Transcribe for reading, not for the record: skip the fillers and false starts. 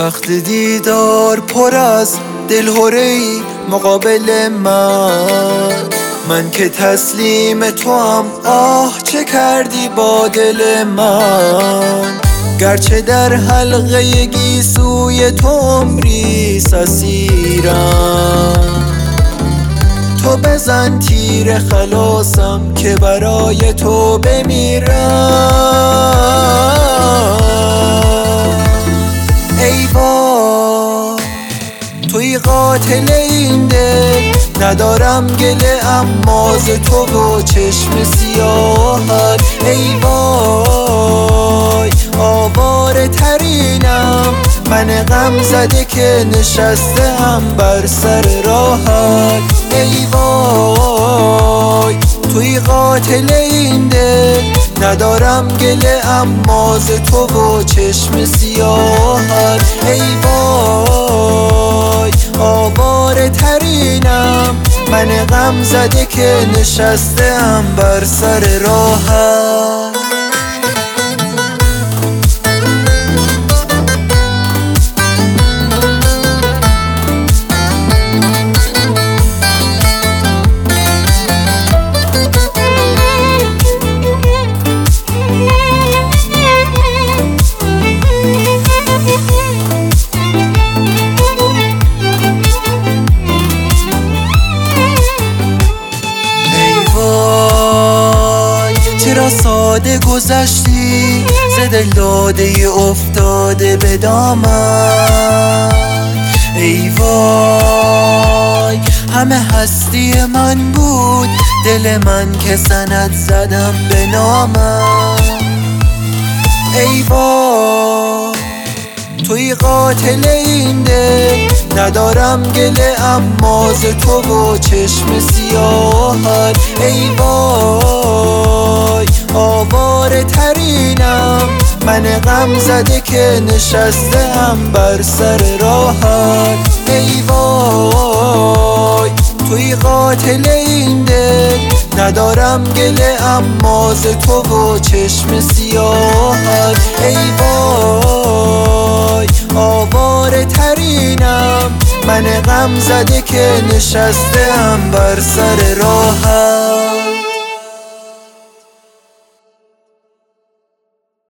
وقت دیدار پر از دلهره‌ای مقابل من که تسلیم تو هم آه چه کردی با دل من. گرچه در حلقه گیسوی تو عمری اسیرم، تو بزن تیر خلاصم که برای تو بمیرم. ای وای توی قاتل این دل، ندارم گله اما ز تو و چشم سیاهت. ای وای آواره ترینم من غم زده که نشستم بر سر راهت. ای وای توی قاتل این دل، ندارم گله اما ز تو و چشم سیاهت. ای وای آواره ترینم من غم زده که نشستم بر سر راهت. چرا ساده گذشتی ز دل داده افتاده به دامن. ای وای همه هستی من بود دل من که سند زدم به نامم. ای وای توی قاتل این دل، ندارم گله اما ز تو و چشم سیاهت. ای وای آواره ترینم من غم زده که نشستم بر سر راهت. ای وای توی قاتل این دل، ندارم گله اما ز تو و چشم سیاهت. ای وای آواره ترینم من غم زده که نشستم بر سر راهت.